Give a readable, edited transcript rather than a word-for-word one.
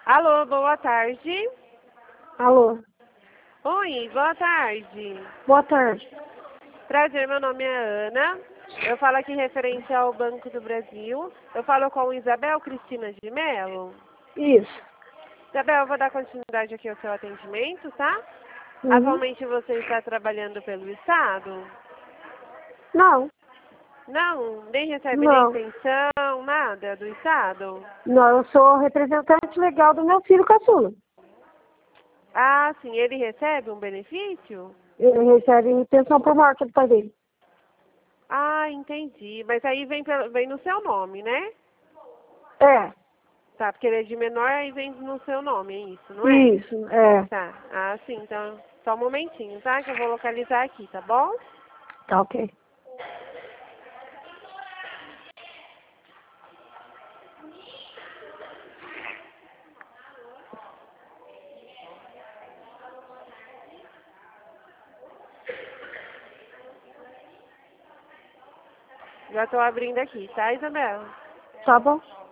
Alô, boa tarde. Alô, Oi, boa tarde. boa tarde. Prazer, meu nome é Ana. Eu falo aqui referente ao Banco do Brasil. Eu falo com Isabel Cristina de Mello. Isso. Isabel, eu vou dar continuidade aqui ao seu atendimento, tá? Uhum. Atualmente você está trabalhando pelo Estado? Não, Não, nem recebe nem não. pensão, nada do Estado? Não, eu sou representante legal do meu filho caçula. Ah, sim, ele recebe um benefício? Ele recebe pensão por morte do pai dele. Ah, entendi. Mas aí vem no seu nome, né? É, Tá, porque ele é de menor, aí vem no seu nome, é isso, não é? isso, é. Tá. Ah, sim, então, só um momentinho, tá? Que eu vou localizar aqui, tá bom? Tá ok. Já tô abrindo aqui, tá, Isabela? Tá bom?